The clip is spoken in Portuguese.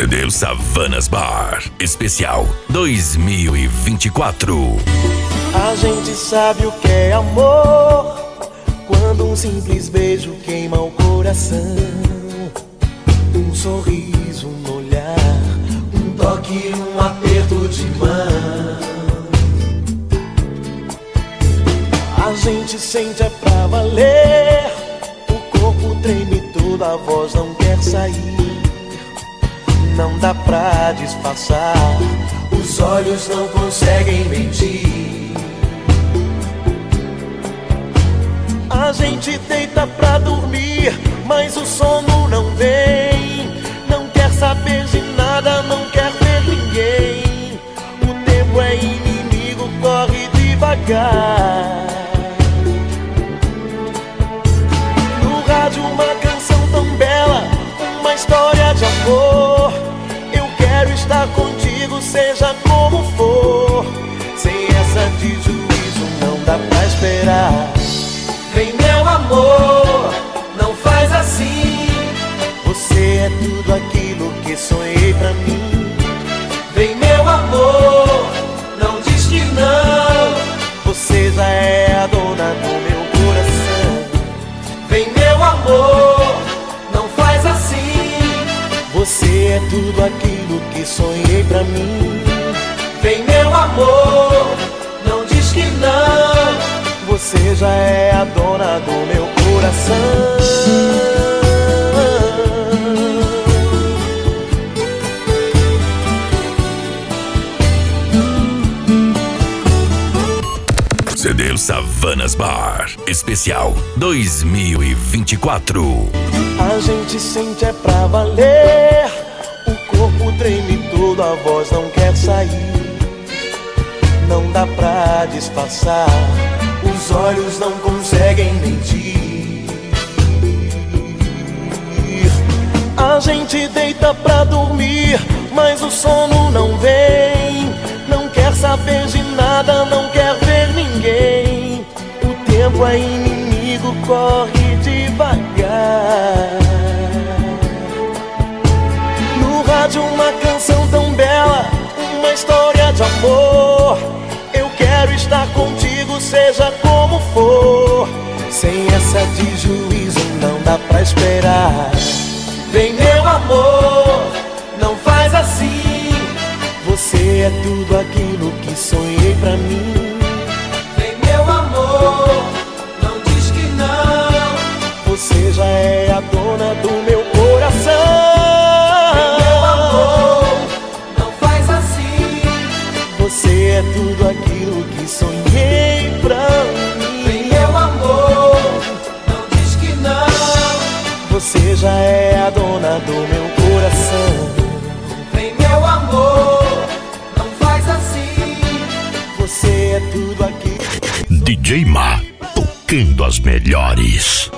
CD Savanas Bar Especial 2024. A gente sabe o que é amor quando um simples beijo queima o coração. Um sorriso no olhar, um toque, um aperto de mão. A gente sente é pra valer, o corpo treme todo, a voz não quer sair. Não dá pra disfarçar, os olhos não conseguem mentir. A gente deita pra dormir, mas o sono não vem. Não quer saber de nada, não quer ver ninguém. O tempo é inimigo, corre devagar. No rádio uma canção tão bela, uma história de amor. Eu quero estar contigo, seja como for. Sem essa de juízo não dá pra esperar. Vem meu amor, não faz assim. Você é tudo aquilo que sonhei pra mim. Vem meu amor, não diz que não. Você já é a dona do meu coração. Vem meu amor, não faz assim. Você é tudo aquilo que sonhei pra mim. Vem meu amor, não diz que não. Você já é a dona do meu coração. CD Savanas Bar Especial 2024. A gente sente é pra valer, o corpo treme todo, a voz não quer sair. Não dá pra disfarçar, os olhos não conseguem mentir. A gente deita pra dormir, mas o sono não vem. Não quer saber de nada, não quer ver ninguém. O tempo é inimigo, corre devagar. No rádio uma canção tão bela, uma história de amor. Eu quero estar contigo, seja como for. Sem essa de juízo não dá pra esperar. Vem meu amor, não faz assim. Você é tudo aquilo que sonhei pra mim. Vem meu amor, não diz que não. Você já é a dona do meu coração. Vem meu amor, não faz assim. Você é tudo aquilo que sonhei pra mim. Vem meu amor, não diz que não. Você já é a dona do meu coração. Vem meu amor, não faz assim. Você é tudo aquilo. DJ Ma, tocando as melhores.